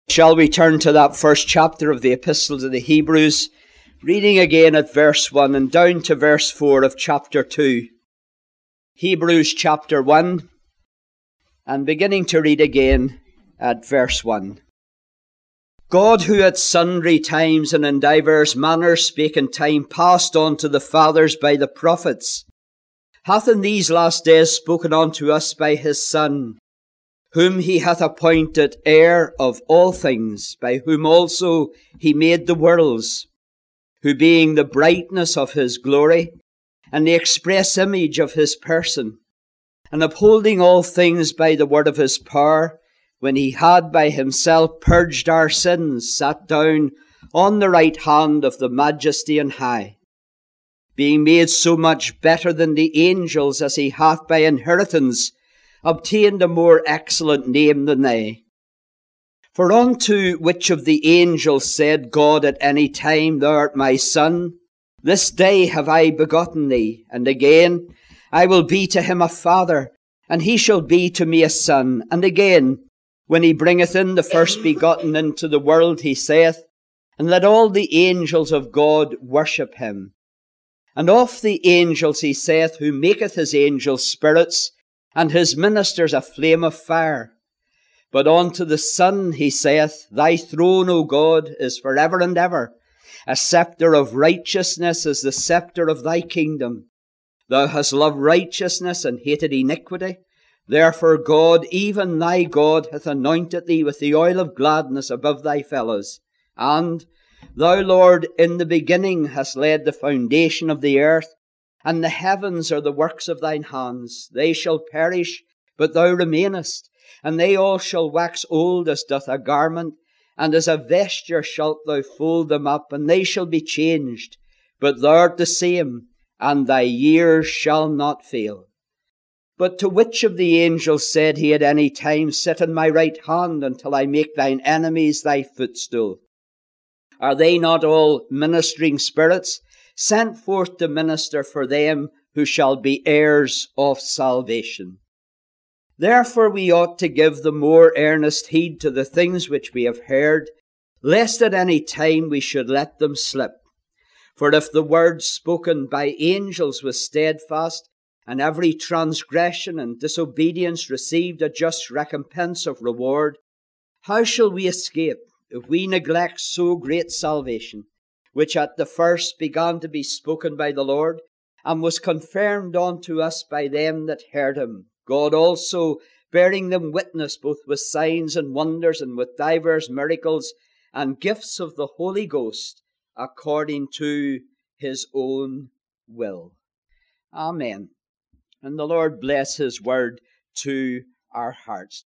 Shall we turn to that first chapter of the Epistle to the Hebrews, reading again at verse 1 and down to verse 4 of chapter 2. Hebrews chapter 1, and beginning to read again at verse 1. God, who at sundry times and in divers manners spake in time past unto the fathers by the prophets, hath in these last days spoken unto us by his Son, whom he hath appointed heir of all things, by whom also he made the worlds, who being the brightness of his glory, and the express image of his person, and upholding all things by the word of his power, when he had by himself purged our sins, sat down on the right hand of the Majesty on high, being made so much better than the angels, as he hath by inheritance obtained a more excellent name than they. For unto which of the angels said God at any time, Thou art my Son, this day have I begotten thee? And again, I will be to him a father, and he shall be to me a son. And again, when he bringeth in the first begotten into the world, he saith, And let all the angels of God worship him. And of the angels he saith, Who maketh his angels spirits, and his ministers a flame of fire. But unto the Son he saith, Thy throne, O God, is for ever and ever. A scepter of righteousness is the scepter of thy kingdom. Thou hast loved righteousness and hated iniquity. Therefore God, even thy God, hath anointed thee with the oil of gladness above thy fellows. And thou, Lord, in the beginning hast laid the foundation of the earth, and the heavens are the works of thine hands. They shall perish, but thou remainest, and they all shall wax old as doth a garment, and as a vesture shalt thou fold them up, and they shall be changed. But thou art the same, and thy years shall not fail. But to which of the angels said he at any time, Sit on my right hand until I make thine enemies thy footstool? Are they not all ministering spirits, sent forth to minister for them who shall be heirs of salvation? Therefore we ought to give the more earnest heed to the things which we have heard, lest at any time we should let them slip. For if the word spoken by angels was steadfast, and every transgression and disobedience received a just recompense of reward, how shall we escape if we neglect so great salvation, which at the first began to be spoken by the Lord, and was confirmed unto us by them that heard him, God also bearing them witness both with signs and wonders, and with divers miracles and gifts of the Holy Ghost, according to his own will. Amen. And the Lord bless his word to our hearts.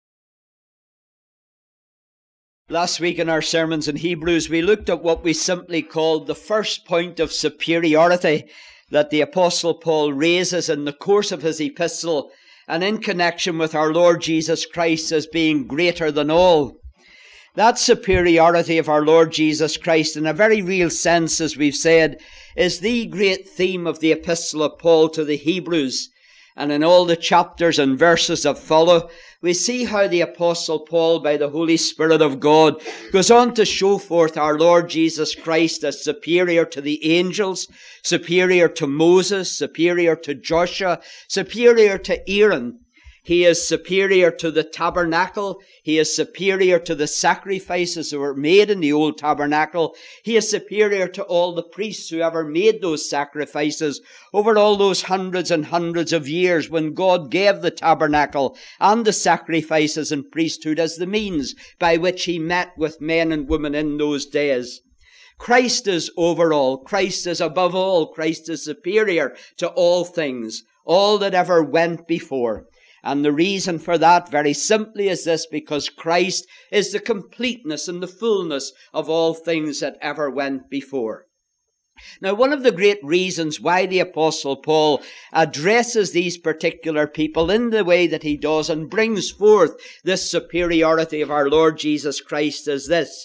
Last week in our sermons in Hebrews, we looked at what we simply called the first point of superiority that the Apostle Paul raises in the course of his epistle, and in connection with our Lord Jesus Christ as being greater than all. That superiority of our Lord Jesus Christ, in a very real sense, as we've said, is the great theme of the epistle of Paul to the Hebrews. And in all the chapters and verses that follow, we see how the Apostle Paul, by the Holy Spirit of God, goes on to show forth our Lord Jesus Christ as superior to the angels, superior to Moses, superior to Joshua, superior to Aaron. He is superior to the tabernacle. He is superior to the sacrifices that were made in the old tabernacle. He is superior to all the priests who ever made those sacrifices over all those hundreds and hundreds of years when God gave the tabernacle and the sacrifices and priesthood as the means by which he met with men and women in those days. Christ is over all. Christ is above all. Christ is superior to all things, all that ever went before. And the reason for that, very simply, is this: because Christ is the completeness and the fullness of all things that ever went before. Now, one of the great reasons why the Apostle Paul addresses these particular people in the way that he does and brings forth this superiority of our Lord Jesus Christ is this: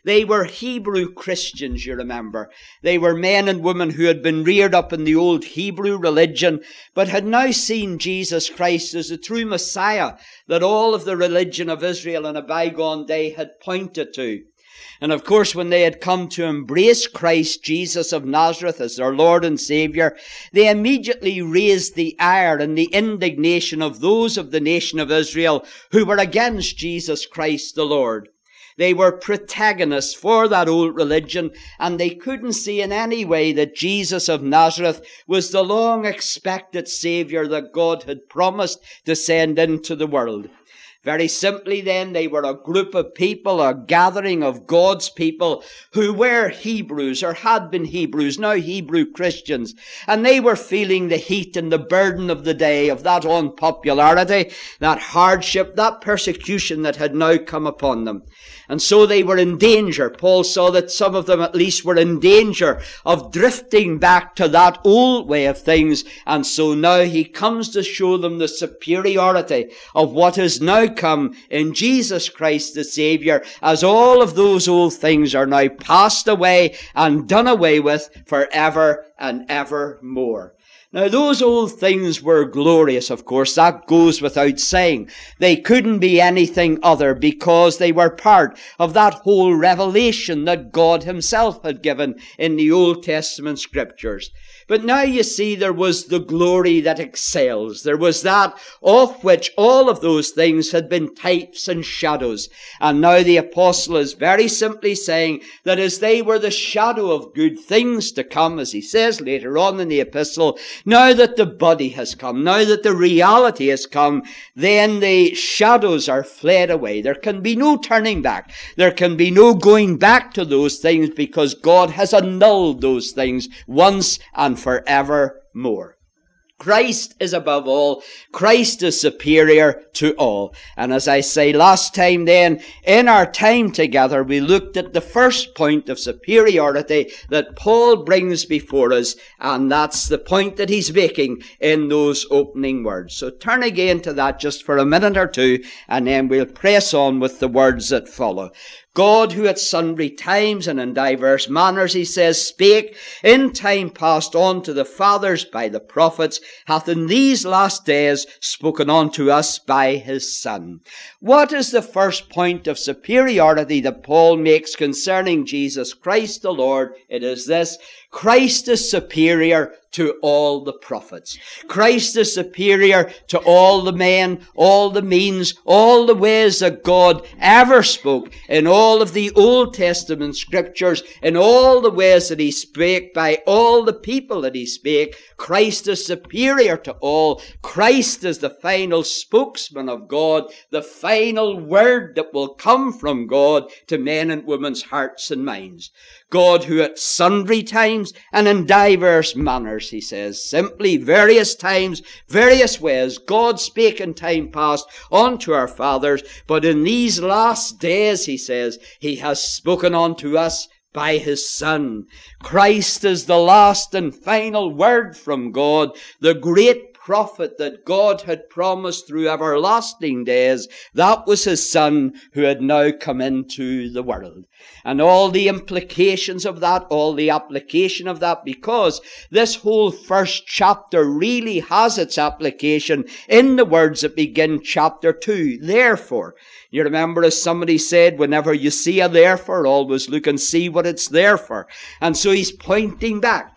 They were Hebrew Christians, you remember. They were men and women who had been reared up in the old Hebrew religion, but had now seen Jesus Christ as the true Messiah that all of the religion of Israel in a bygone day had pointed to. And of course, when they had come to embrace Christ Jesus of Nazareth as their Lord and Savior, they immediately raised the ire and the indignation of those of the nation of Israel who were against Jesus Christ the Lord. They were protagonists for that old religion, and they couldn't see in any way that Jesus of Nazareth was the long-expected Savior that God had promised to send into the world. Very simply then, they were a group of people, a gathering of God's people who were Hebrews or had been Hebrews, now Hebrew Christians. And they were feeling the heat and the burden of the day, of that unpopularity, that hardship, that persecution that had now come upon them. And so they were in danger. Paul saw that some of them at least were in danger of drifting back to that old way of things. And so now he comes to show them the superiority of what has now come in Jesus Christ the Savior, as all of those old things are now passed away and done away with forever and evermore. Now, those old things were glorious, of course. That goes without saying. They couldn't be anything other because they were part of that whole revelation that God himself had given in the Old Testament scriptures. But now you see there was the glory that excels. There was that of which all of those things had been types and shadows. And now the apostle is very simply saying that as they were the shadow of good things to come, as he says later on in the epistle, now that the body has come, now that the reality has come, then the shadows are fled away. There can be no turning back. There can be no going back to those things because God has annulled those things once and forevermore. Christ is above all. Christ is superior to all. And as I say last time then, in our time together, we looked at the first point of superiority that Paul brings before us, and that's the point that he's making in those opening words. So turn again to that just for a minute or two, and then we'll press on with the words that follow. God, who at sundry times and in diverse manners, he says, spake in time past unto the fathers by the prophets, hath in these last days spoken unto us by his Son. What is the first point of superiority that Paul makes concerning Jesus Christ the Lord? It is this: Christ is superior to all the prophets. Christ is superior to all the men, all the means, all the ways that God ever spoke in all of the Old Testament scriptures, in all the ways that he spake by all the people that he spake. Christ is superior to all. Christ is the final spokesman of God, the final word that will come from God to men and women's hearts and minds. God, who at sundry times and in diverse manners, he says, simply various times, various ways, God spake in time past unto our fathers, but in these last days, he says, he has spoken unto us by his Son. Christ is the last and final word from God, the great prophet that God had promised through everlasting days. That was his Son who had now come into the world. And all the implications of that, all the application of that, because this whole first chapter really has its application in the words that begin chapter 2. Therefore, you remember, as somebody said, whenever you see a therefore, always look and see what it's there for. And so he's pointing back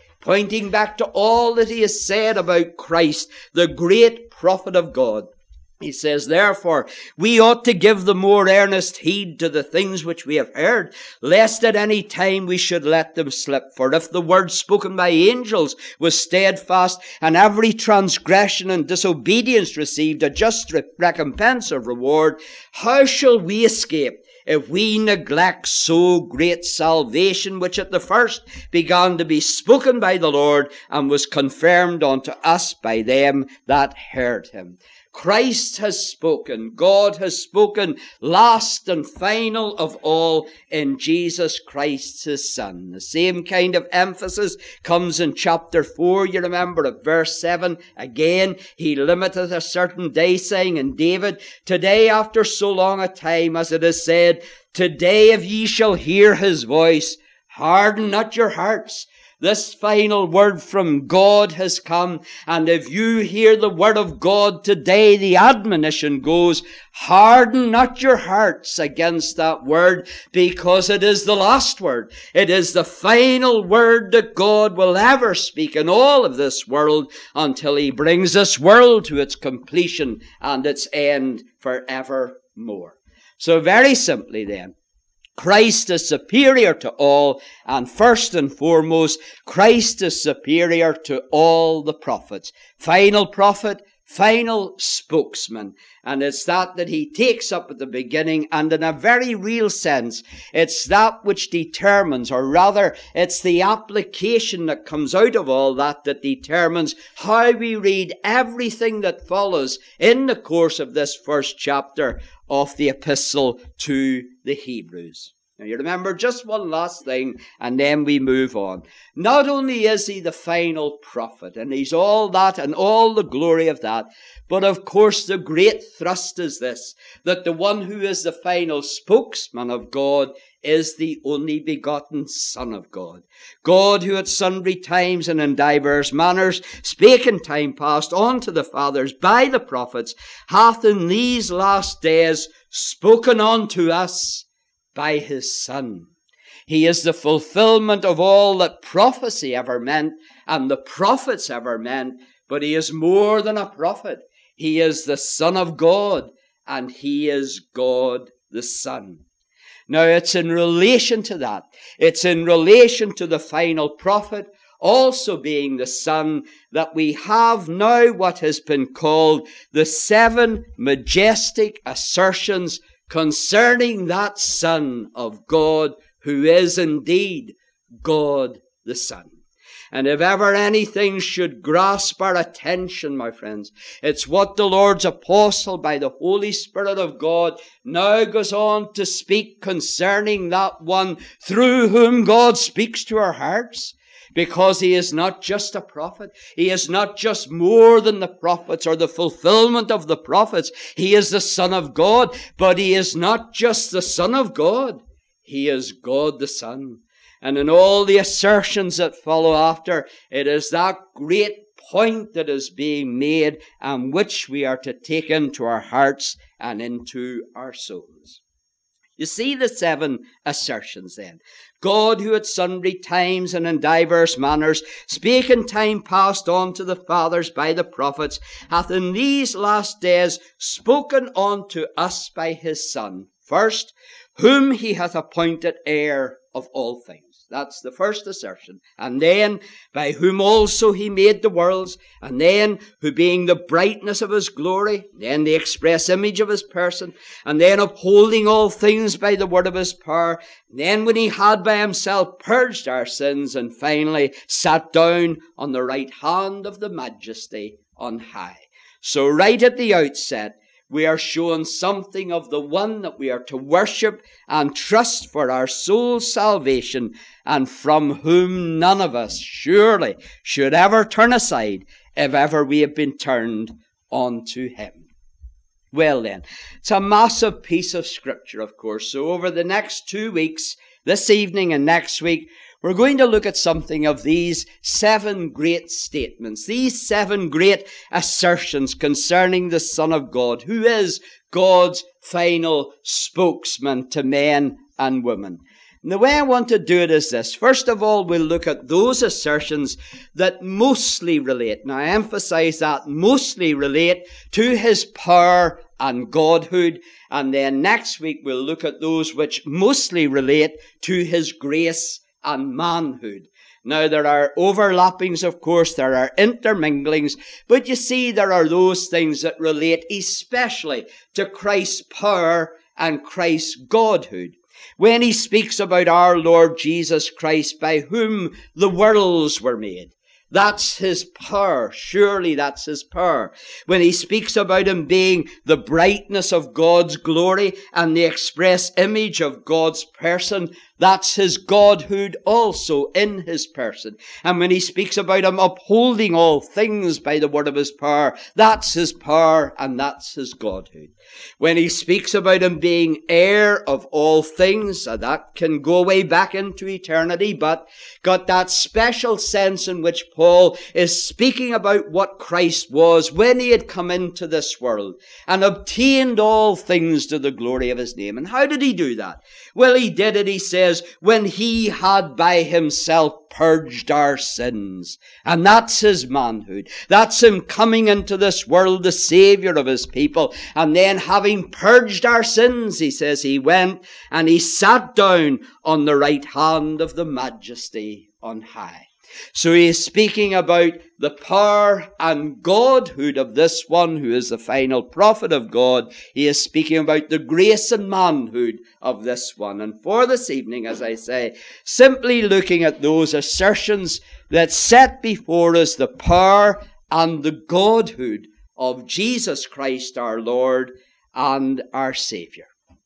to all that he has said about Christ, the great prophet of God. He says, therefore, we ought to give the more earnest heed to the things which we have heard, lest at any time we should let them slip. For if the word spoken by angels was steadfast, and every transgression and disobedience received a just recompense of reward, how shall we escape if we neglect so great salvation, which at the first began to be spoken by the Lord, and was confirmed unto us by them that heard him? Christ has spoken. God has spoken last and final of all in Jesus Christ, his Son. The same kind of emphasis comes in chapter 4. You remember at verse 7. Again, he limiteth a certain day, saying in David, today after so long a time, as it is said, today if ye shall hear his voice, harden not your hearts. This final word from God has come, and if you hear the word of God today, the admonition goes, harden not your hearts against that word, because it is the last word. It is the final word that God will ever speak in all of this world until he brings this world to its completion and its end forevermore. So very simply then, Christ is superior to all, and first and foremost, Christ is superior to all the prophets. Final prophet, final spokesman. And it's that he takes up at the beginning, and in a very real sense, it's that which determines, or rather, it's the application that comes out of all that determines how we read everything that follows in the course of this first chapter of the epistle to the Hebrews. Now you remember just one last thing, and then we move on. Not only is he the final prophet, and he's all that and all the glory of that, but of course the great thrust is this, that the one who is the final spokesman of God is the only begotten Son of God. God, who at sundry times and in divers manners spake in time past unto the fathers by the prophets, hath in these last days spoken unto us by his Son. He is the fulfillment of all that prophecy ever meant and the prophets ever meant, but he is more than a prophet. He is the Son of God, and he is God the Son. Now, it's in relation to that. It's in relation to the final prophet also being the Son that we have now what has been called the 7 majestic assertions concerning that Son of God, who is indeed God the Son. And if ever anything should grasp our attention, my friends, it's what the Lord's apostle by the Holy Spirit of God now goes on to speak concerning that one through whom God speaks to our hearts. Because he is not just a prophet. He is not just more than the prophets or the fulfillment of the prophets. He is the Son of God, but he is not just the Son of God. He is God the Son. And in all the assertions that follow after, it is that great point that is being made and which we are to take into our hearts and into our souls. You see the 7 assertions then. God, who at sundry times and in divers manners spake in time past unto the fathers by the prophets, hath in these last days spoken unto us by his Son. First, whom he hath appointed heir of all things. That's the first assertion. And then, by whom also he made the worlds, and then, who being the brightness of his glory, then the express image of his person, and then upholding all things by the word of his power, then when he had by himself purged our sins, and finally sat down on the right hand of the majesty on high. So right at the outset, we are shown something of the one that we are to worship and trust for our soul's salvation, and from whom none of us surely should ever turn aside if ever we have been turned unto him. Well then, it's a massive piece of scripture, of course. So over the next 2 weeks, this evening and next week, we're going to look at something of these 7 great statements, these 7 great assertions concerning the Son of God, who is God's final spokesman to men and women. And the way I want to do it is this. First of all, we'll look at those assertions that mostly relate, now I emphasize that, mostly relate to his power and godhood. And then next week, we'll look at those which mostly relate to his grace and manhood. Now, there are overlappings, of course, there are interminglings, but you see, there are those things that relate especially to Christ's power and Christ's godhood. When he speaks about our Lord Jesus Christ, by whom the worlds were made, That's his power. Surely that's his power. When he speaks about him being the brightness of God's glory and the express image of God's person, that's his Godhood also in his person. And when he speaks about him upholding all things by the word of his power, that's his power and that's his Godhood. When he speaks about him being heir of all things, that can go way back into eternity, but got that special sense in which Paul is speaking about what Christ was when he had come into this world and obtained all things to the glory of his name. And how did he do that? Well, he did it, he says, when he had by himself purged our sins. And that's his manhood. That's him coming into this world, the Savior of his people. And then having purged our sins, he says, he went and he sat down on the right hand of the Majesty on high. So he is speaking about the power and Godhood of this one who is the final prophet of God. He is speaking about the grace and manhood of this one. And for this evening, as I say, simply looking at those assertions that set before us the power and the Godhood of Jesus Christ our Lord and our Savior.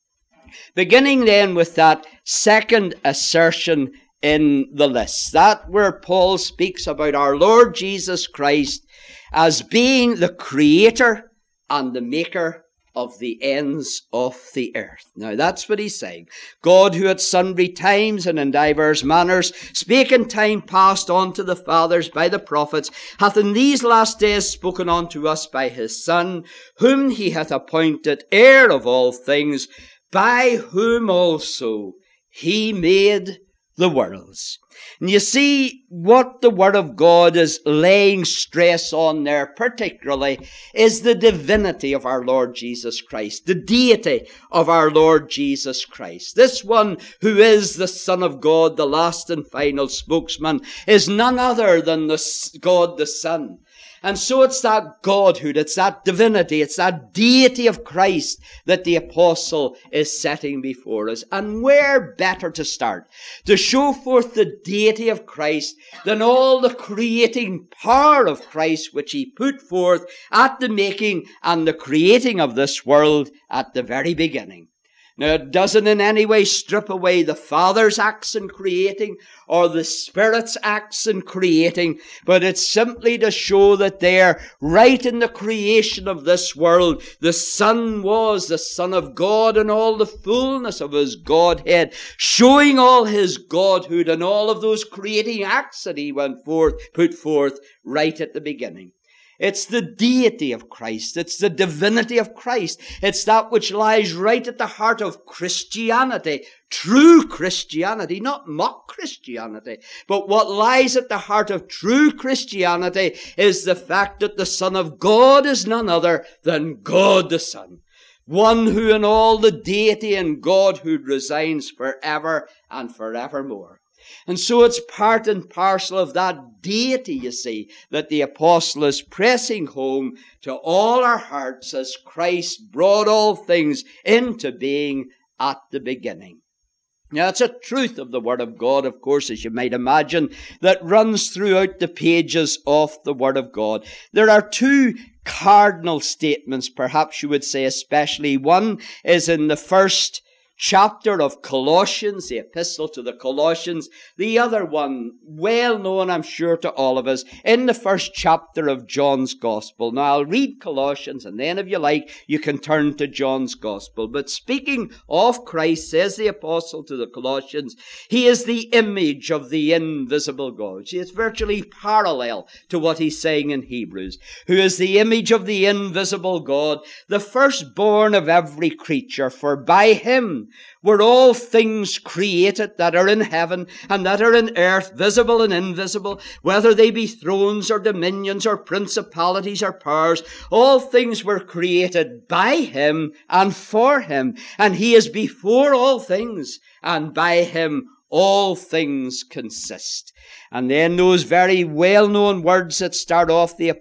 Beginning then with that second assertion in the list, that where Paul speaks about our Lord Jesus Christ as being the creator and the maker of the ends of the earth. Now that's what he's saying. God, who at sundry times and in divers manners spake in time past unto the fathers by the prophets, hath in these last days spoken unto us by his Son, whom he hath appointed heir of all things, by whom also he made the worlds. And you see what the Word of God is laying stress on there particularly is the divinity of our Lord Jesus Christ, the deity of our Lord Jesus Christ. This one who is the Son of God, the last and final spokesman, is none other than God the Son. And so it's that Godhood, it's that divinity, it's that deity of Christ that the apostle is setting before us. And where better to start to show forth the deity of Christ than all the creating power of Christ which he put forth at the making and the creating of this world at the very beginning. Now, it doesn't in any way strip away the Father's acts in creating or the Spirit's acts in creating, but it's simply to show that there, right in the creation of this world, the Son was the Son of God in all the fullness of his Godhead, showing all his Godhood and all of those creating acts that he put forth right at the beginning. It's the deity of Christ. It's the divinity of Christ. It's that which lies right at the heart of Christianity, true Christianity, not mock Christianity. But what lies at the heart of true Christianity is the fact that the Son of God is none other than God the Son. One who in all the deity and Godhood resides forever and forevermore. And so it's part and parcel of that deity, you see, that the apostle is pressing home to all our hearts as Christ brought all things into being at the beginning. Now, it's a truth of the Word of God, of course, as you might imagine, that runs throughout the pages of the Word of God. There are two cardinal statements, perhaps you would say especially. One is in the first chapter of Colossians, the epistle to the Colossians. The other one, well known, I'm sure, to all of us, in the first chapter of John's Gospel. Now, I'll read Colossians, and then, if you like, you can turn to John's Gospel. But speaking of Christ, says the apostle to the Colossians, he is the image of the invisible God. See, it's virtually parallel to what he's saying in Hebrews. Who is the image of the invisible God, the firstborn of every creature, for by him were all things created that are in heaven and that are in earth, visible and invisible, whether they be thrones or dominions or principalities or powers. All things were created by him and for him, and he is before all things, and by him all things consist. And then those very well-known words that start off the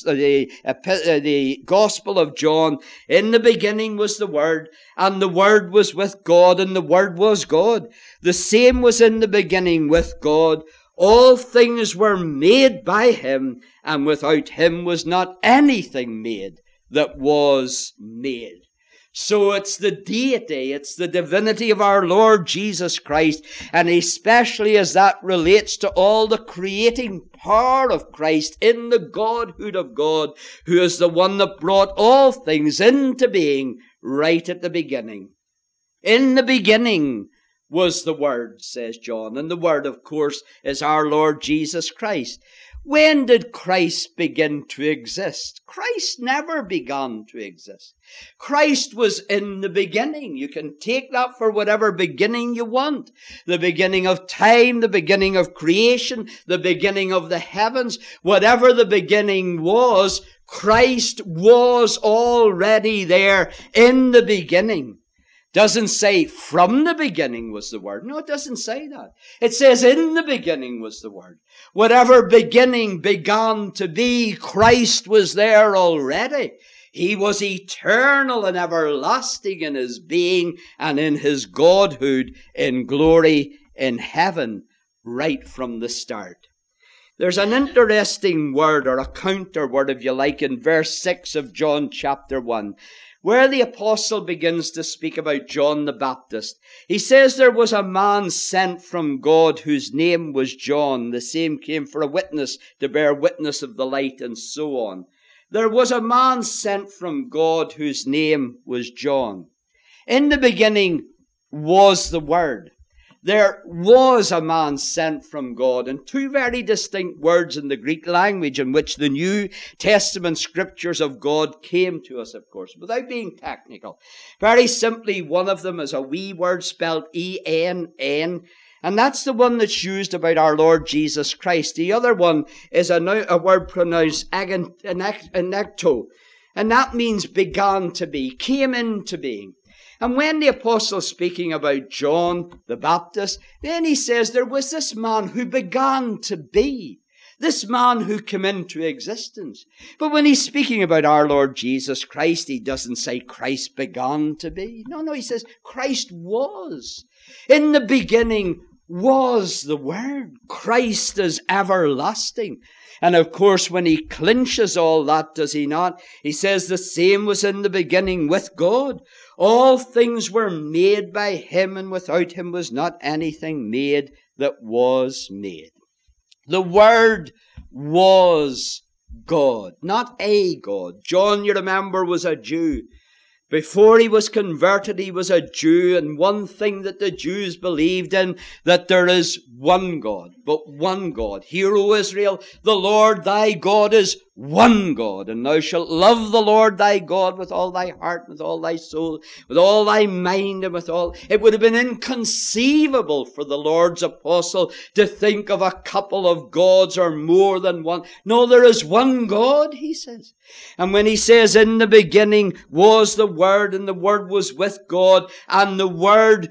Gospel of John. In the beginning was the Word, and the Word was with God, and the Word was God. The same was in the beginning with God. All things were made by him, and without him was not anything made that was made. So it's the deity, it's the divinity of our Lord Jesus Christ, and especially as that relates to all the creating power of Christ in the Godhood of God, who is the one that brought all things into being right at the beginning. In the beginning was the Word, says John, and the Word, of course, is our Lord Jesus Christ. When did Christ begin to exist? Christ never began to exist. Christ was in the beginning. You can take that for whatever beginning you want. The beginning of time, the beginning of creation, the beginning of the heavens. Whatever the beginning was, Christ was already there in the beginning. Doesn't say from the beginning was the Word. No, it doesn't say that. It says in the beginning was the Word. Whatever beginning began to be, Christ was there already. He was eternal and everlasting in his being and in his Godhood, in glory, in heaven, right from the start. There's an interesting word, or a counter word if you like, in verse 6 of John chapter 1. Where the apostle begins to speak about John the Baptist. He says there was a man sent from God whose name was John. The same came for a witness, to bear witness of the light, and so on. There was a man sent from God whose name was John. In the beginning was the Word. There was a man sent from God, and two very distinct words in the Greek language in which the New Testament scriptures of God came to us, of course, without being technical. Very simply, one of them is a wee word spelled E-N-N, and that's the one that's used about our Lord Jesus Christ. The other one is a word pronounced enecto, and that means began to be, came into being. And when the apostle's speaking about John the Baptist, then he says there was this man who began to be, this man who came into existence. But when he's speaking about our Lord Jesus Christ, he doesn't say Christ began to be. No, he says Christ was. In the beginning was the Word. Christ is everlasting. And of course, when he clinches all that, does he not? He says the same was in the beginning with God. All things were made by him, and without him was not anything made that was made. The Word was God, not a God. John, you remember, was a Jew. Before he was converted, he was a Jew, and one thing that the Jews believed in, that there is one God, but one God. Hear, O Israel, the Lord thy God is one God, and thou shalt love the Lord thy God with all thy heart, with all thy soul, with all thy mind, and with all. It would have been inconceivable for the Lord's apostle to think of a couple of gods or more than one. No, there is one God, he says. And when he says, in the beginning was the Word, and the Word was with God, and the Word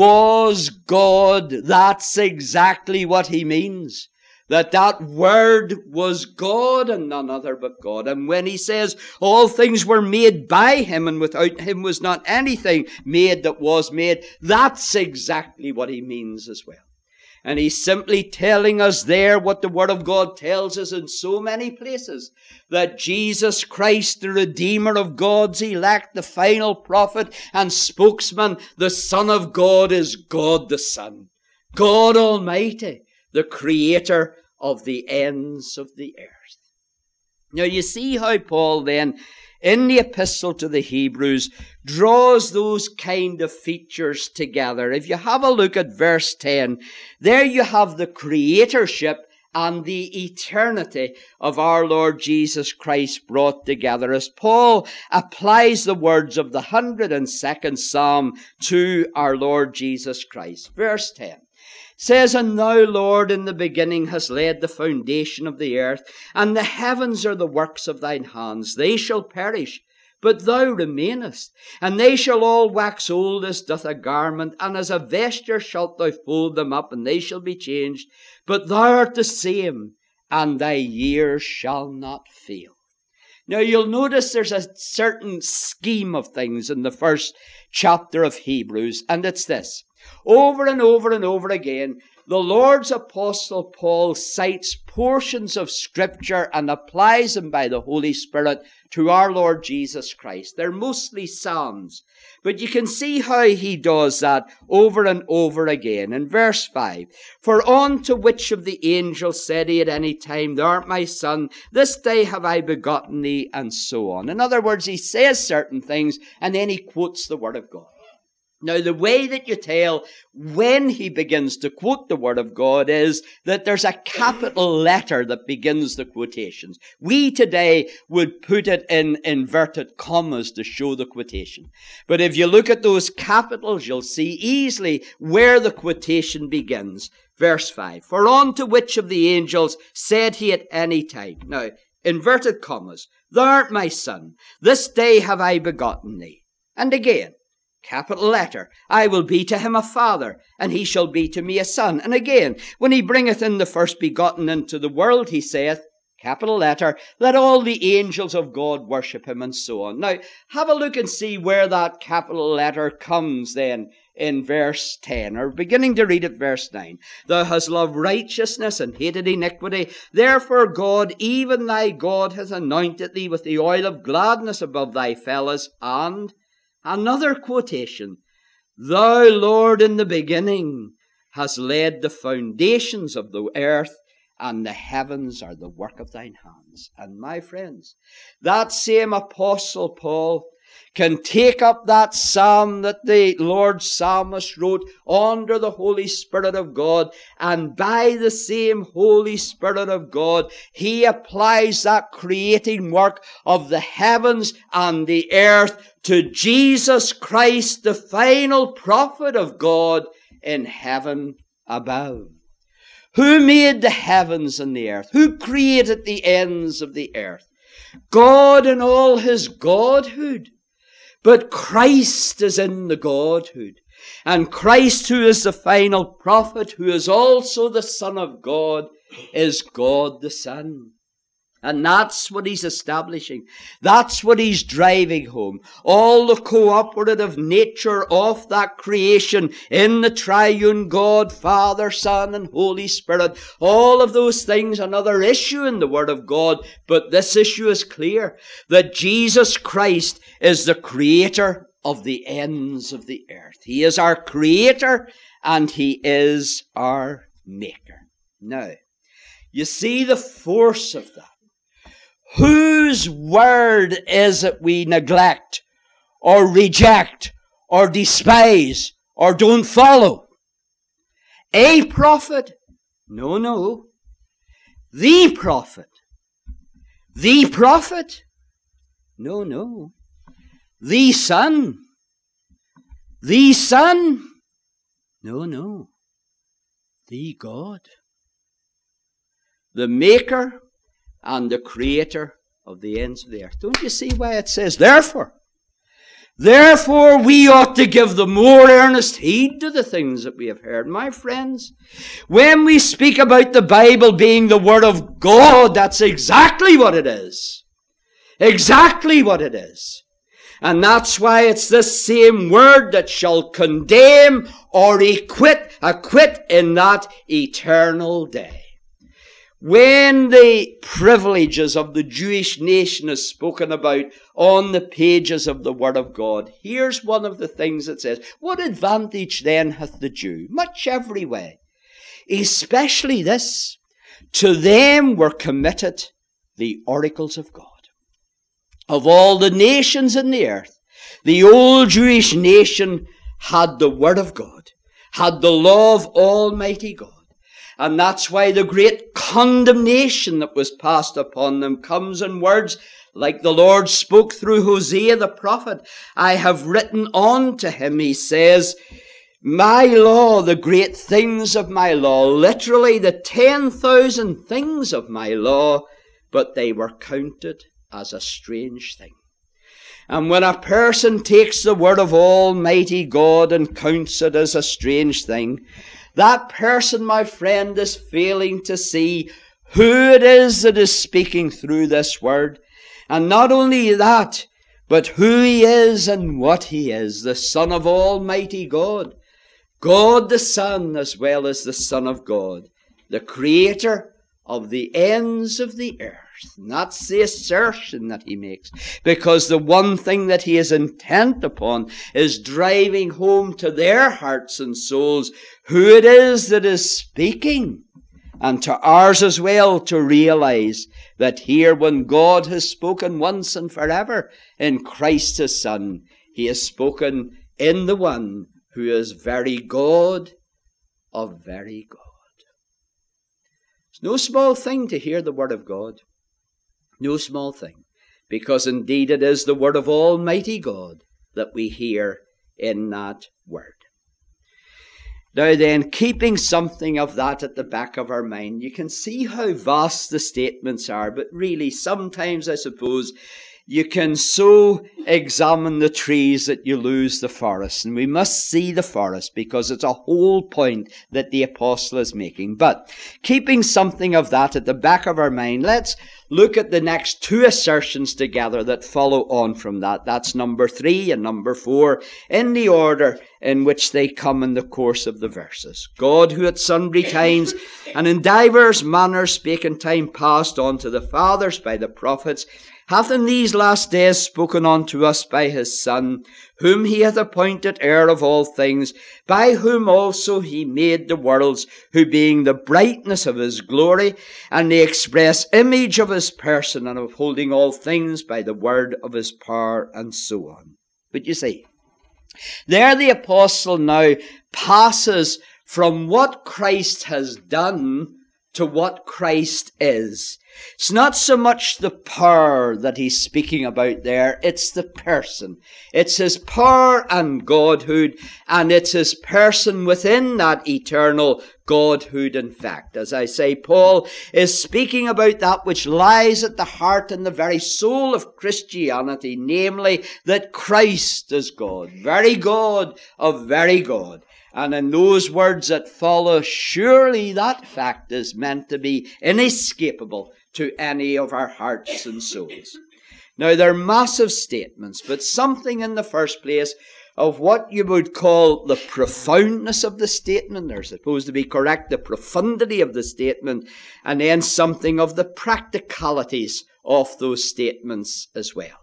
was God, that's exactly what he means. That Word was God and none other but God. And when he says all things were made by him, and without him was not anything made that was made, that's exactly what he means as well. And he's simply telling us there what the Word of God tells us in so many places, that Jesus Christ, the Redeemer of God's elect, the final prophet and spokesman, the Son of God, is God the Son, God Almighty, the Creator of the ends of the earth. Now you see how Paul then, in the epistle to the Hebrews, draws those kind of features together. If you have a look at verse 10, there you have the creatorship and the eternity of our Lord Jesus Christ brought together, as Paul applies the words of the 102nd Psalm to our Lord Jesus Christ. Verse 10. Says, and thou, Lord, in the beginning hast laid the foundation of the earth, and the heavens are the works of thine hands. They shall perish, but thou remainest, and they shall all wax old as doth a garment, and as a vesture shalt thou fold them up, and they shall be changed. But thou art the same, and thy years shall not fail. Now you'll notice there's a certain scheme of things in the first chapter of Hebrews, and it's this. Over and over and over again, the Lord's Apostle Paul cites portions of Scripture and applies them by the Holy Spirit to our Lord Jesus Christ. They're mostly Psalms, but you can see how he does that over and over again. In verse 5, "For unto which of the angels said he at any time, Thou art my son, this day have I begotten thee," and so on. In other words, he says certain things and then he quotes the Word of God. Now, the way that you tell when he begins to quote the Word of God is that there's a capital letter that begins the quotations. We today would put it in inverted commas to show the quotation. But if you look at those capitals, you'll see easily where the quotation begins. Verse 5, "For unto which of the angels said he at any time," now, inverted commas, "Thou art my son, this day have I begotten thee." And again, capital letter, "I will be to him a father, and he shall be to me a son." And again, "When he bringeth in the first begotten into the world, he saith," capital letter, "Let all the angels of God worship him," and so on. Now, have a look and see where that capital letter comes then in verse 10, or beginning to read at verse 9. "Thou hast loved righteousness and hated iniquity. Therefore God, even thy God, hath anointed thee with the oil of gladness above thy fellows." And another quotation, "Thou, Lord, in the beginning hast laid the foundations of the earth, and the heavens are the work of thine hands." And my friends, that same Apostle Paul can take up that psalm that the Lord Psalmist wrote under the Holy Spirit of God, and by the same Holy Spirit of God, he applies that creating work of the heavens and the earth to Jesus Christ, the final prophet of God in heaven above. Who made the heavens and the earth? Who created the ends of the earth? God in all his Godhood. But Christ is in the Godhood. And Christ, who is the final prophet, who is also the Son of God, is God the Son. And that's what he's establishing. That's what he's driving home. All the cooperative nature of that creation in the triune God, Father, Son, and Holy Spirit. All of those things, another issue in the Word of God. But this issue is clear, that Jesus Christ is the creator of the ends of the earth. He is our creator and he is our maker. Now, you see the force of that. Whose word is it we neglect or reject or despise or don't follow? A prophet? No. The prophet. The prophet? No. The Son? The Son? No. The God. The Maker and the creator of the ends of the earth. Don't you see why it says, Therefore we ought to give the more earnest heed to the things that we have heard. My friends, when we speak about the Bible being the Word of God, that's exactly what it is. Exactly what it is. And that's why it's this same Word that shall condemn or acquit in that eternal day. When the privileges of the Jewish nation is spoken about on the pages of the Word of God, here's one of the things it says. What advantage then hath the Jew? Much every way. Especially this, to them were committed the oracles of God. Of all the nations in the earth, the old Jewish nation had the Word of God, had the law of Almighty God. And that's why the great condemnation that was passed upon them comes in words like the Lord spoke through Hosea the prophet. I have written unto him, he says, my law, the great things of my law, literally the 10,000 things of my law, but they were counted as a strange thing. And when a person takes the word of Almighty God and counts it as a strange thing, that person, my friend, is failing to see who it is that is speaking through this word. And not only that, but who he is and what he is, the Son of Almighty God. God the Son as well as the Son of God, the Creator of the ends of the earth. And that's the assertion that he makes, because the one thing that he is intent upon is driving home to their hearts and souls who it is that is speaking, and to ours as well, to realize that here, when God has spoken once and forever in Christ his Son, he has spoken in the one who is very God of very God. It's no small thing to hear the word of God. No small thing. Because indeed it is the word of Almighty God that we hear in that word. Now then, keeping something of that at the back of our mind, you can see how vast the statements are, but really sometimes I suppose you can so examine the trees that you lose the forest. And we must see the forest because it's a whole point that the apostle is making. But keeping something of that at the back of our mind, let's look at the next two assertions together that follow on from that. That's number 3 and number 4 in the order in which they come in the course of the verses. God, who at sundry times and in divers manners spake in time past unto the fathers by the prophets, hath in these last days spoken unto us by his Son, whom he hath appointed heir of all things, by whom also he made the worlds, who being the brightness of his glory, and the express image of his person, and upholding all things by the word of his power, and so on. But you see, there the apostle now passes from what Christ has done to what Christ is. It's not so much the power that he's speaking about there, it's the person. It's his power and Godhood, and it's his person within that eternal Godhood, in fact. As I say, Paul is speaking about that which lies at the heart and the very soul of Christianity, namely that Christ is God, very God of very God. And in those words that follow, surely that fact is meant to be inescapable to any of our hearts and souls. Now, they're massive statements, but something in the first place of what you would call the profoundness of the statement, they're supposed to be correct, the profundity of the statement, and then something of the practicalities of those statements as well.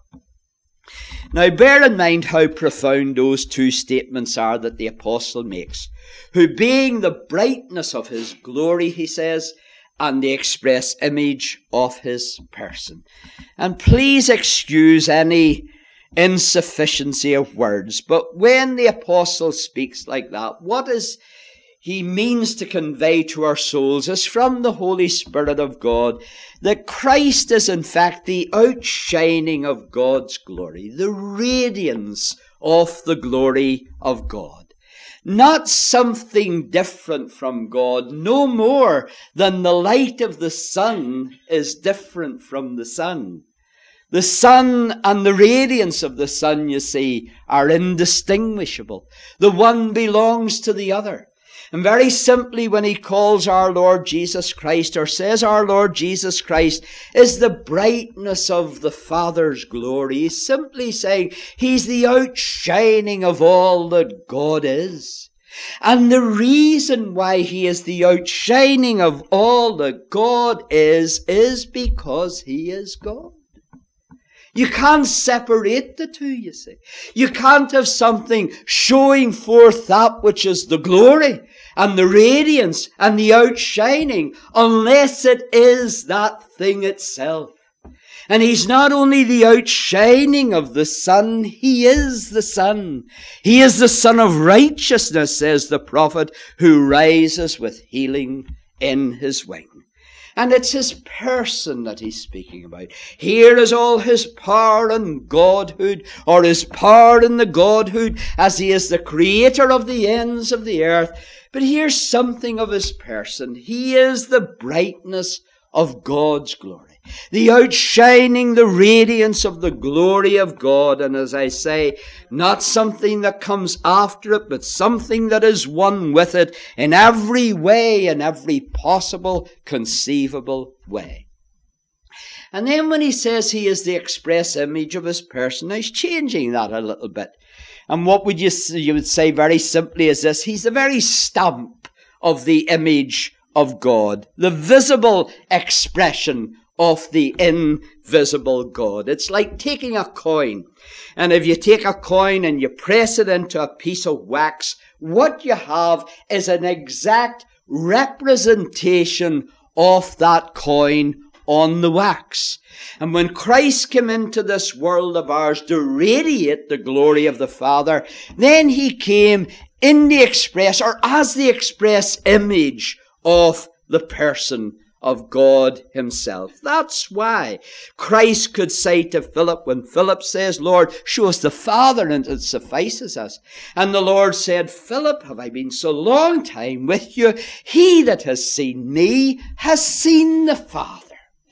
Now, bear in mind how profound those two statements are that the apostle makes. Who being the brightness of his glory, he says, and the express image of his person. And please excuse any insufficiency of words, but when the apostle speaks like that, what is he means to convey to our souls is from the Holy Spirit of God that Christ is in fact the outshining of God's glory, the radiance of the glory of God. Not something different from God, no more than the light of the sun is different from the sun. The sun and the radiance of the sun, you see, are indistinguishable. The one belongs to the other. And very simply, when he calls our Lord Jesus Christ, or says our Lord Jesus Christ is the brightness of the Father's glory, he's simply saying he's the outshining of all that God is. And the reason why he is the outshining of all that God is because he is God. You can't separate the two, you see. You can't have something showing forth that which is the glory and the radiance and the outshining unless it is that thing itself. And he's not only the outshining of the sun, he is the sun. He is the Son of righteousness, says the prophet, who rises with healing in his wing. And it's his person that he's speaking about. Here is all his power and Godhood, or his power and the Godhood, as he is the creator of the ends of the earth. But here's something of his person. He is the brightness of God's glory, the outshining, the radiance of the glory of God. And as I say, not something that comes after it, but something that is one with it in every way, in every possible, conceivable way. And then when he says he is the express image of his person, now he's changing that a little bit. And what would you would say very simply is this: he's the very stamp of the image of God, the visible expression of the invisible God. It's like taking a coin. And if you take a coin and you press it into a piece of wax, what you have is an exact representation of that coin on the wax. And when Christ came into this world of ours to radiate the glory of the Father, then he came in the express, or as the express image of the person of God himself. That's why Christ could say to Philip, when Philip says, Lord, show us the Father and it suffices us. And the Lord said, Philip, have I been so long time with you? He that has seen me has seen the Father.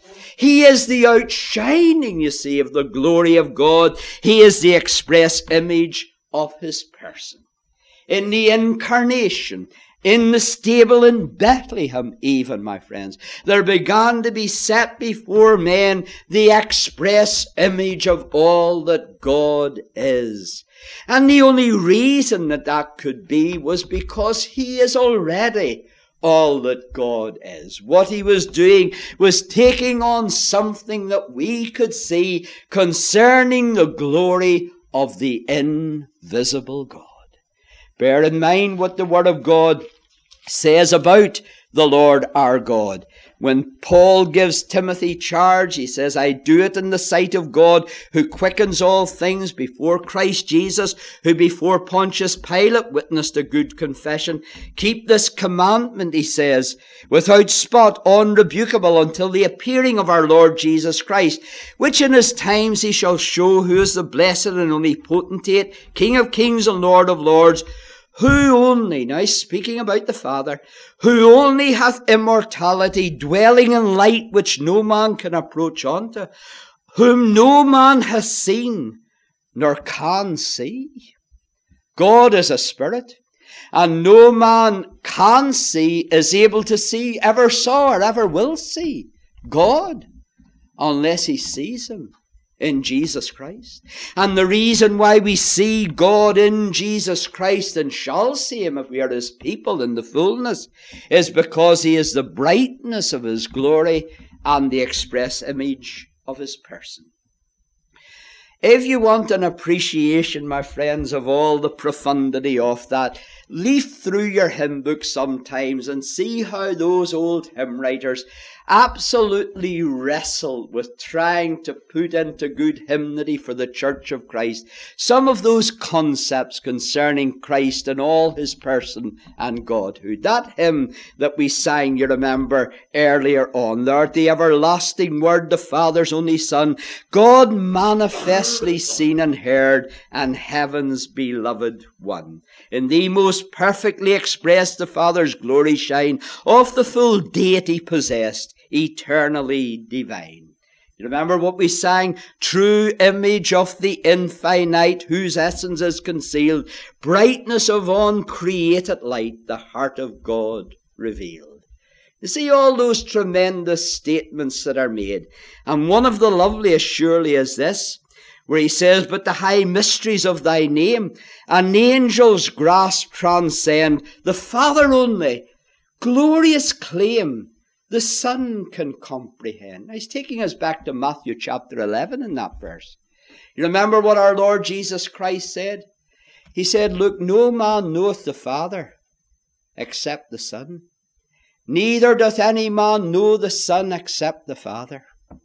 He is the outshining, you see, of the glory of God. He is the express image of his person. In the incarnation, in the stable in Bethlehem even, my friends, there began to be set before men the express image of all that God is. And the only reason that could be was because he is already all that God is. What he was doing was taking on something that we could see concerning the glory of the invisible God. Bear in mind what the Word of God says about the Lord our God. When Paul gives Timothy charge, he says, I do it in the sight of God, who quickens all things, before Christ Jesus, who before Pontius Pilate witnessed a good confession. Keep this commandment, he says, without spot, unrebukable, until the appearing of our Lord Jesus Christ, which in his times he shall show who is the blessed and only potentate, King of kings and Lord of lords, who only, now speaking about the Father, who only hath immortality, dwelling in light which no man can approach unto, whom no man hath seen, nor can see. God is a spirit, and no man can see, is able to see, ever saw or ever will see God, unless he sees him in Jesus Christ. And the reason why we see God in Jesus Christ and shall see him if we are his people in the fullness is because he is the brightness of his glory and the express image of his person. If you want an appreciation, my friends, of all the profundity of that, leaf through your hymn book sometimes and see how those old hymn writers absolutely wrestled with trying to put into good hymnody for the Church of Christ some of those concepts concerning Christ and all his person and Godhood. That hymn that we sang, you remember, earlier on, Thou art the everlasting Word, the Father's only Son, God manifestly seen and heard, and heaven's beloved One. In thee most perfectly expressed the Father's glory shine, of the full deity possessed, eternally divine. You remember what we sang? True image of the infinite, whose essence is concealed, brightness of uncreated light, the heart of God revealed. You see all those tremendous statements that are made. And one of the loveliest surely is this, where he says, but the high mysteries of thy name, an angel's grasp transcend, the Father only, glorious claim, the Son can comprehend. Now he's taking us back to Matthew chapter 11 in that verse. You remember what our Lord Jesus Christ said? He said, look, no man knoweth the Father except the Son. Neither doth any man know the Son except the Father.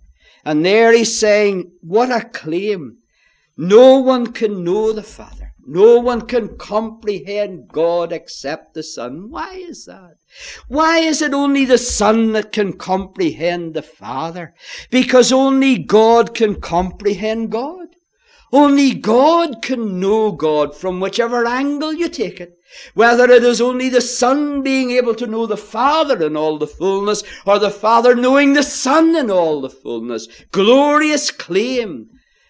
And there he's saying, what a claim. No one can know the Father. No one can comprehend God except the Son. Why is that? Why is it only the Son that can comprehend the Father? Because only God can comprehend God. Only God can know God from whichever angle you take it. Whether it is only the Son being able to know the Father in all the fullness, or the Father knowing the Son in all the fullness. Glorious claim.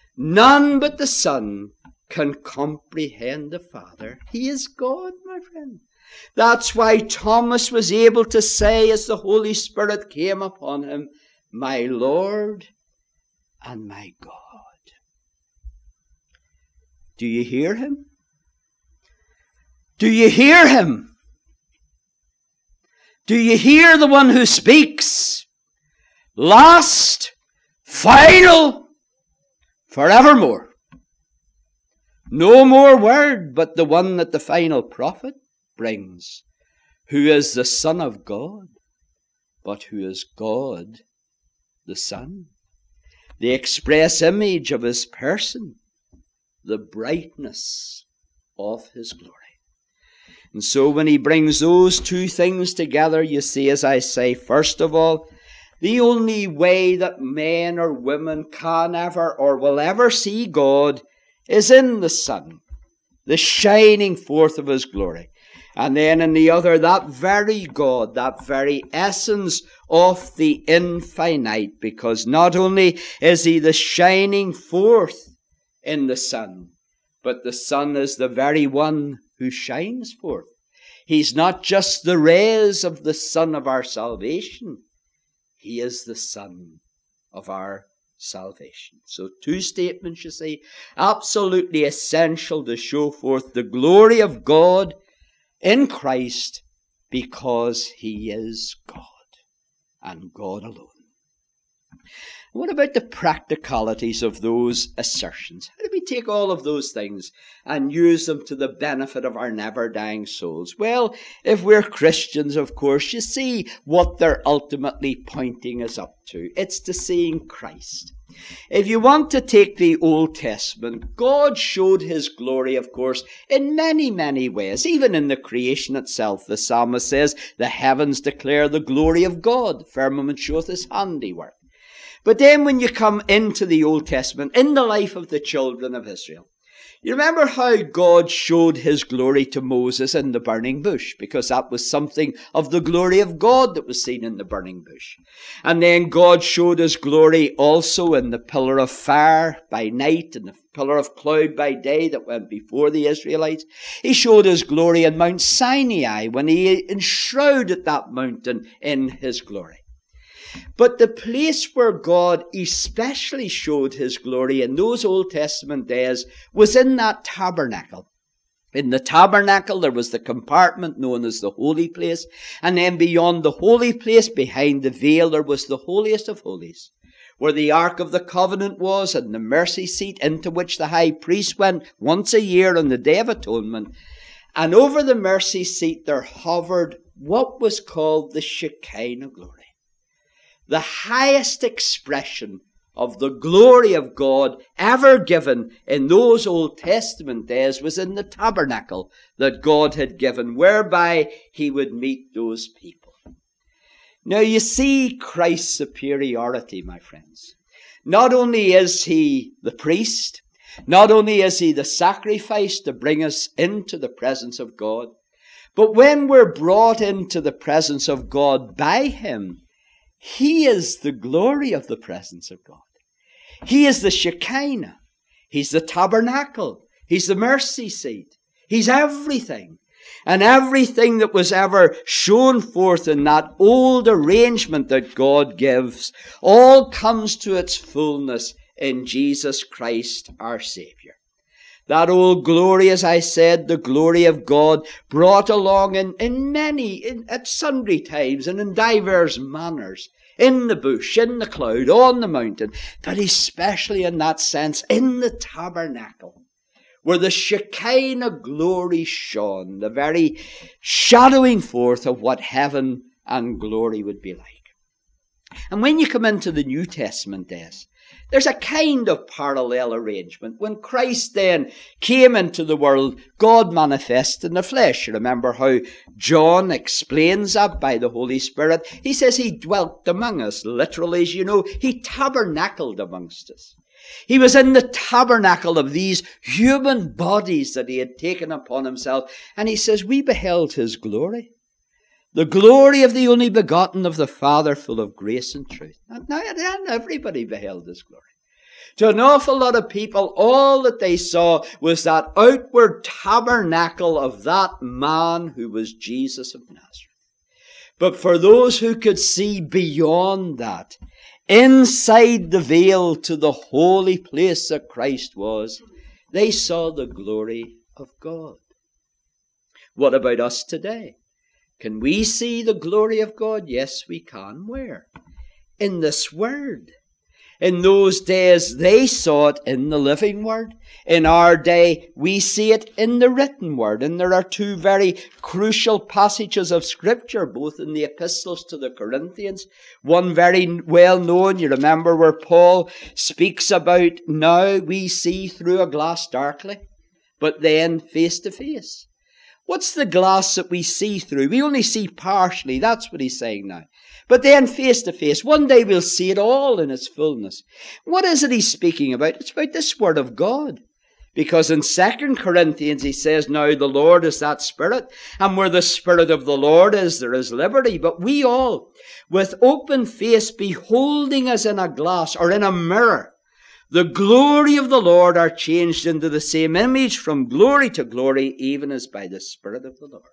None but the Son can comprehend the Father. He is God, my friend. That's why Thomas was able to say as the Holy Spirit came upon him, my Lord and my God. Do you hear him? Do you hear him? Do you hear the one who speaks? Last, final, forevermore. No more word but the one that the final prophet brings, who is the Son of God, but who is God the Son, the express image of his person, the brightness of his glory. And so when he brings those two things together, you see, as I say, first of all, the only way that men or women can ever or will ever see God is in the Son, the shining forth of his glory. And then in the other, that very God, that very essence of the infinite, because not only is he the shining forth in the Son, but the Son is the very one who shines forth. He's not just the rays of the sun of our salvation. He is the sun of our salvation. So two statements, you see, absolutely essential to show forth the glory of God in Christ, because he is God and God alone. What about the practicalities of those assertions? How do we take all of those things and use them to the benefit of our never-dying souls? Well, if we're Christians, of course, you see what they're ultimately pointing us up to. It's to seeing Christ. If you want to take the Old Testament, God showed his glory, of course, in many, many ways. Even in the creation itself, the psalmist says, the heavens declare the glory of God. The firmament showeth his handiwork. But then when you come into the Old Testament, in the life of the children of Israel, you remember how God showed his glory to Moses in the burning bush, because that was something of the glory of God that was seen in the burning bush. And then God showed his glory also in the pillar of fire by night and the pillar of cloud by day that went before the Israelites. He showed his glory in Mount Sinai when he enshrouded that mountain in his glory. But the place where God especially showed his glory in those Old Testament days was in that tabernacle. In the tabernacle, there was the compartment known as the holy place. And then beyond the holy place, behind the veil, there was the holiest of holies, where the Ark of the Covenant was, and the mercy seat into which the high priest went once a year on the Day of Atonement. And over the mercy seat there hovered what was called the Shekinah glory. The highest expression of the glory of God ever given in those Old Testament days was in the tabernacle that God had given, whereby he would meet those people. Now you see Christ's superiority, my friends. Not only is he the priest, not only is he the sacrifice to bring us into the presence of God, but when we're brought into the presence of God by him, he is the glory of the presence of God. He is the Shekinah. He's the tabernacle. He's the mercy seat. He's everything. And everything that was ever shown forth in that old arrangement that God gives all comes to its fullness in Jesus Christ our Savior. That old glory, as I said, the glory of God, brought along at sundry times and in divers manners, in the bush, in the cloud, on the mountain, but especially in that sense, in the tabernacle, where the Shekinah glory shone, the very shadowing forth of what heaven and glory would be like. And when you come into the New Testament days, there's a kind of parallel arrangement. When Christ then came into the world, God manifested in the flesh. You remember how John explains that by the Holy Spirit. He says he dwelt among us. Literally, as you know, he tabernacled amongst us. He was in the tabernacle of these human bodies that he had taken upon himself. And he says, we beheld his glory. The glory of the only begotten of the Father, full of grace and truth. Now, everybody beheld this glory. To an awful lot of people, all that they saw was that outward tabernacle of that man who was Jesus of Nazareth. But for those who could see beyond that, inside the veil to the holy place that Christ was, they saw the glory of God. What about us today? Can we see the glory of God? Yes, we can. Where? In this Word. In those days, they saw it in the living Word. In our day, we see it in the written Word. And there are two very crucial passages of Scripture, both in the epistles to the Corinthians. One very well known, you remember, where Paul speaks about, now we see through a glass darkly, but then face to face. What's the glass that we see through? We only see partially. That's what he's saying now. But then face to face. One day we'll see it all in its fullness. What is it he's speaking about? It's about this Word of God. Because in 2 Corinthians he says, now the Lord is that Spirit, and where the Spirit of the Lord is, there is liberty. But we all, with open face, beholding as in a glass or in a mirror, the glory of the Lord, are changed into the same image from glory to glory, even as by the Spirit of the Lord.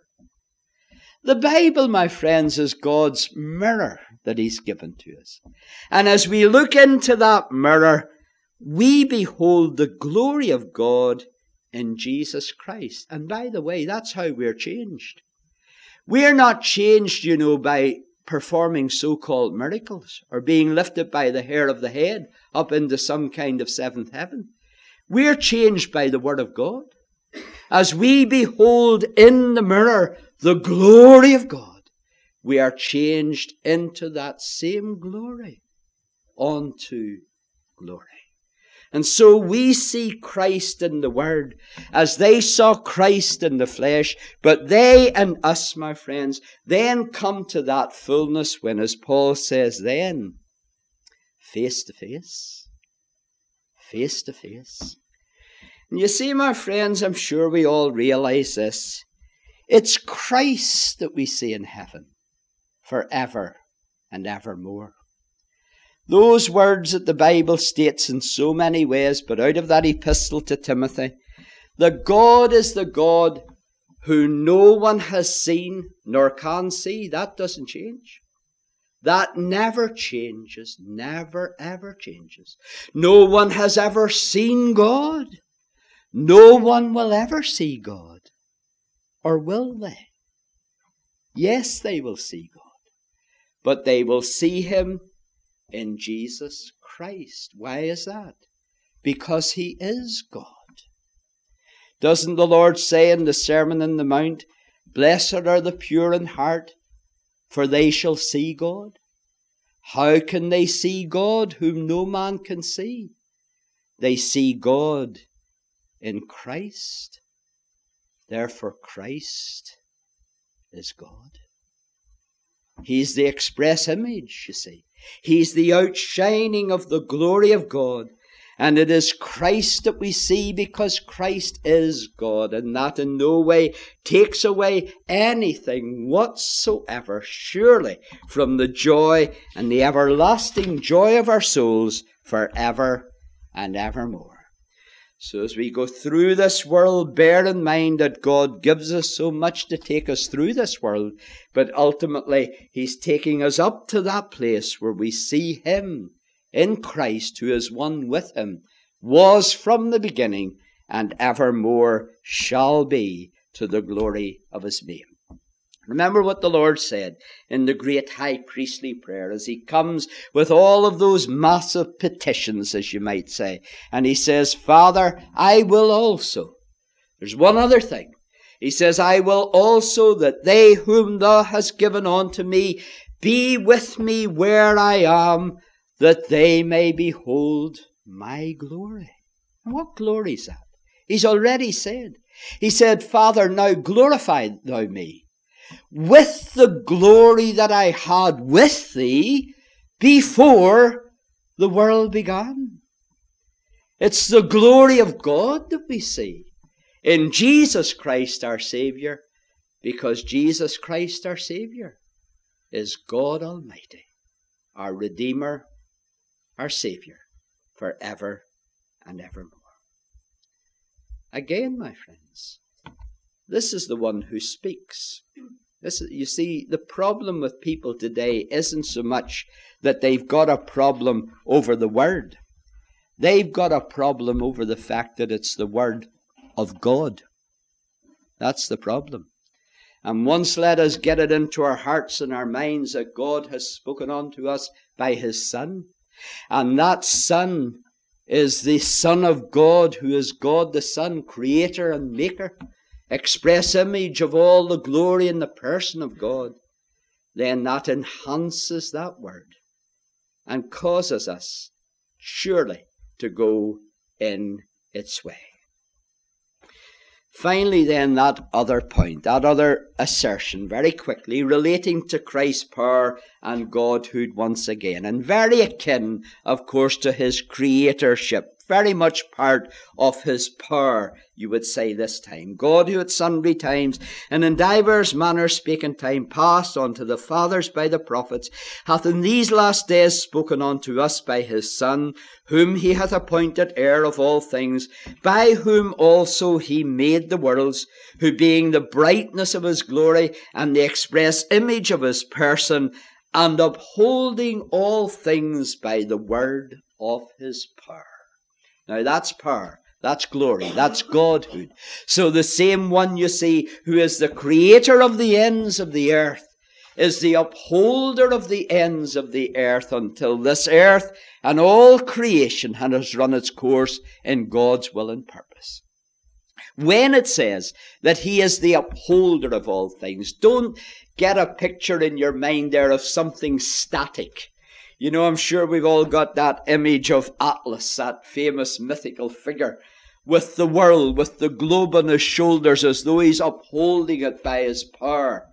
The Bible, my friends, is God's mirror that he's given to us. And as we look into that mirror, we behold the glory of God in Jesus Christ. And by the way, that's how we're changed. We're not changed, by performing so-called miracles or being lifted by the hair of the head up into some kind of seventh heaven. We're changed by the Word of God. As we behold in the mirror the glory of God, we are changed into that same glory, unto glory. And so we see Christ in the Word as they saw Christ in the flesh, but they and us, my friends, then come to that fullness when, as Paul says then, face to face. Face to face. And you see, my friends, I'm sure we all realize this. It's Christ that we see in heaven forever and evermore. Those words that the Bible states in so many ways, but out of that epistle to Timothy, that God is the God who no one has seen nor can see, that doesn't change. That never changes, never ever changes. No one has ever seen God. No one will ever see God. Or will they? Yes, they will see God. But they will see him in Jesus Christ. Why is that? Because he is God. Doesn't the Lord say in the Sermon on the Mount, blessed are the pure in heart, for they shall see God? How can they see God whom no man can see? They see God in Christ. Therefore Christ is God. He's the express image, you see. He's the outshining of the glory of God. And it is Christ that we see because Christ is God. And that in no way takes away anything whatsoever, surely, from the joy and the everlasting joy of our souls forever and evermore. So as we go through this world, bear in mind that God gives us so much to take us through this world, but ultimately he's taking us up to that place where we see him in Christ, who is one with him, was from the beginning, and evermore shall be, to the glory of his name. Remember what the Lord said in the great high priestly prayer as he comes with all of those massive petitions, as you might say. And he says, Father, I will also. There's one other thing. He says, I will also that they whom thou hast given unto me be with me where I am, that they may behold my glory. And what glory is that? He's already said. He said, Father, now glorify thou me with the glory that I had with thee before the world began. It's the glory of God that we see in Jesus Christ our Savior, because Jesus Christ our Savior is God Almighty, our Redeemer, our Savior, forever and evermore. Again, my friends, this is the one who speaks. You see, the problem with people today isn't so much that they've got a problem over the Word. They've got a problem over the fact that it's the Word of God. That's the problem. And once let us get it into our hearts and our minds that God has spoken unto us by His Son. And that Son is the Son of God, who is God the Son, Creator and Maker, express image of all the glory in the person of God. Then that enhances that Word and causes us surely to go in its way. Finally then, that other point, that other assertion, very quickly, relating to Christ's power and Godhood once again, and very akin, of course, to His creatorship, very much part of His power, you would say this time. God, who at sundry times and in divers manners spake in time past unto the fathers by the prophets, hath in these last days spoken unto us by His Son, whom He hath appointed heir of all things, by whom also He made the worlds, who being the brightness of His glory and the express image of His person, and upholding all things by the word of His power. Now that's power, that's glory, that's Godhood. So the same one, you see, who is the creator of the ends of the earth, is the upholder of the ends of the earth until this earth and all creation has run its course in God's will and purpose. When it says that He is the upholder of all things, don't get a picture in your mind there of something static. You know, I'm sure we've all got that image of Atlas, that famous mythical figure, with the world, with the globe on his shoulders, as though he's upholding it by his power.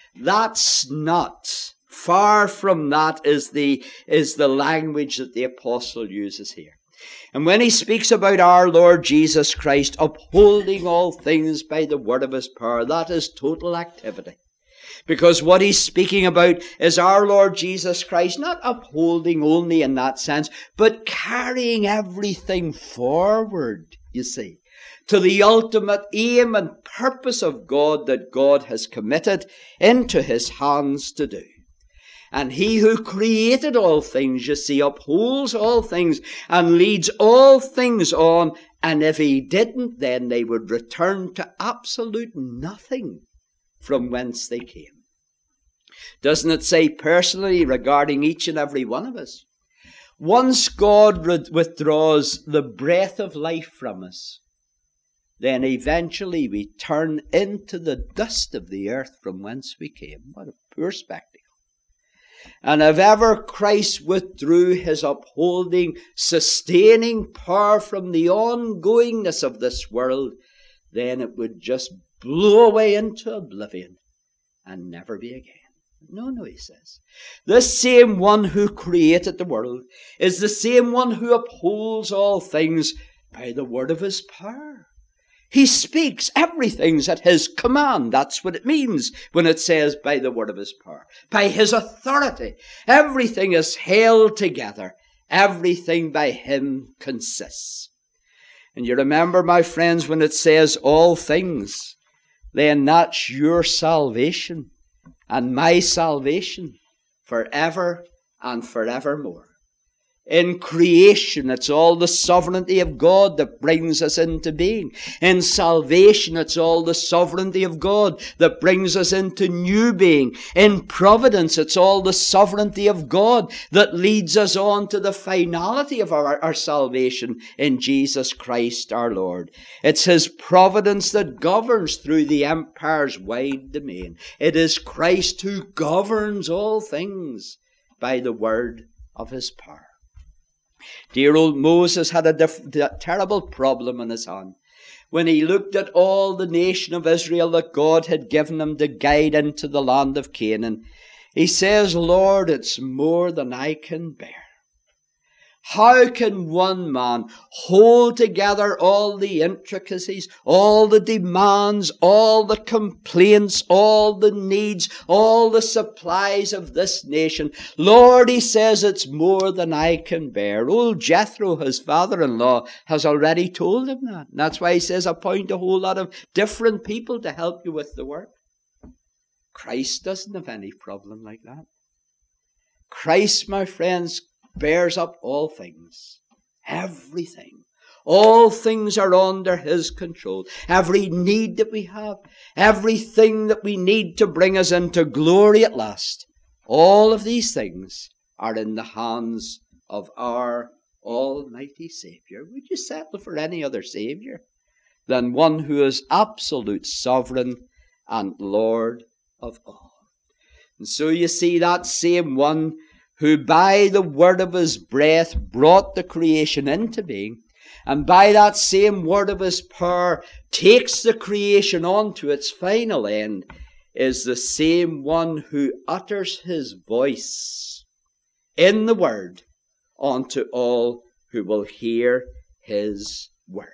That's not, far from that is the language that the apostle uses here. And when he speaks about our Lord Jesus Christ upholding all things by the word of His power, that is total activity. Because what he's speaking about is our Lord Jesus Christ not upholding only in that sense, but carrying everything forward, you see, to the ultimate aim and purpose of God that God has committed into His hands to do. And He who created all things, you see, upholds all things and leads all things on. And if He didn't, then they would return to absolute nothing from whence they came. Doesn't it say personally regarding each and every one of us? Once God withdraws the breath of life from us, then eventually we turn into the dust of the earth from whence we came. What a poor spectacle. And if ever Christ withdrew His upholding, sustaining power from the ongoingness of this world, then it would just blow away into oblivion and never be again. No, he says. The same one who created the world is the same one who upholds all things by the word of His power. He speaks everything's at His command. That's what it means when it says by the word of His power. By His authority. Everything is held together. Everything by Him consists. And you remember, my friends, when it says all things, then that's your salvation and my salvation forever and forevermore. In creation, it's all the sovereignty of God that brings us into being. In salvation, it's all the sovereignty of God that brings us into new being. In providence, it's all the sovereignty of God that leads us on to the finality of our salvation in Jesus Christ our Lord. It's His providence that governs through the empire's wide domain. It is Christ who governs all things by the word of His power. Dear old Moses had a terrible problem in his hand when he looked at all the nation of Israel that God had given him to guide into the land of Canaan. He says, Lord, it's more than I can bear. How can one man hold together all the intricacies, all the demands, all the complaints, all the needs, all the supplies of this nation? Lord, he says, it's more than I can bear. Old Jethro, his father-in-law, has already told him that. And that's why he says, appoint a whole lot of different people to help you with the work. Christ doesn't have any problem like that. Christ, my friends, bears up all things. Everything. All things are under his control. Every need that we have, everything that we need to bring us into glory at last, all of these things are in the hands of our Almighty Saviour. Would you settle for any other Saviour than one who is absolute sovereign and Lord of all? And so you see, that same one who by the word of his breath brought the creation into being, and by that same word of his power takes the creation on to its final end, is the same one who utters his voice in the word unto all who will hear his word.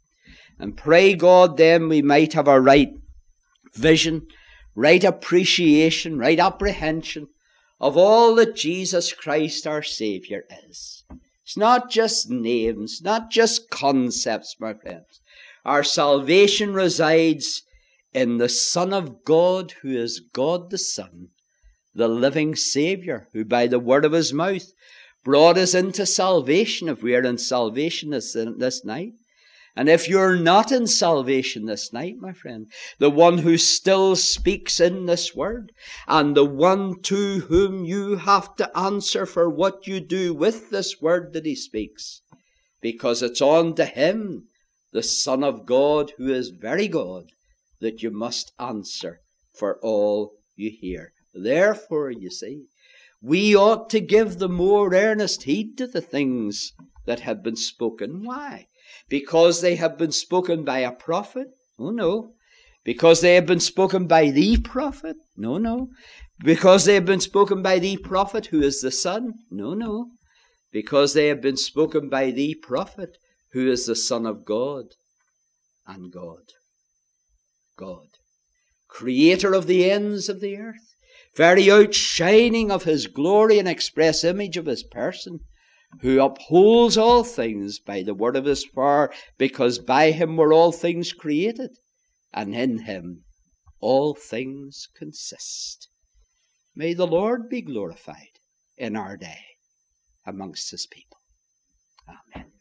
And pray God then we might have a right vision, right appreciation, right apprehension of all that Jesus Christ our Saviour is. It's not just names, not just concepts, my friends. Our salvation resides in the Son of God, who is God the Son, the living Saviour, who by the word of his mouth brought us into salvation, if we are in salvation this night. And if you're not in salvation this night, my friend, the one who still speaks in this word, and the one to whom you have to answer for what you do with this word that he speaks, because it's on to him, the Son of God, who is very God, that you must answer for all you hear. Therefore, you see, we ought to give the more earnest heed to the things that have been spoken. Why? Because they have been spoken by a prophet? Oh, no. Because they have been spoken by the prophet? No, no. Because they have been spoken by the prophet who is the Son? No, no. Because they have been spoken by the prophet who is the Son of God and God. God, creator of the ends of the earth, very outshining of his glory and express image of his person, who upholds all things by the word of his power, because by him were all things created, and in him all things consist. May the Lord be glorified in our day amongst his people. Amen.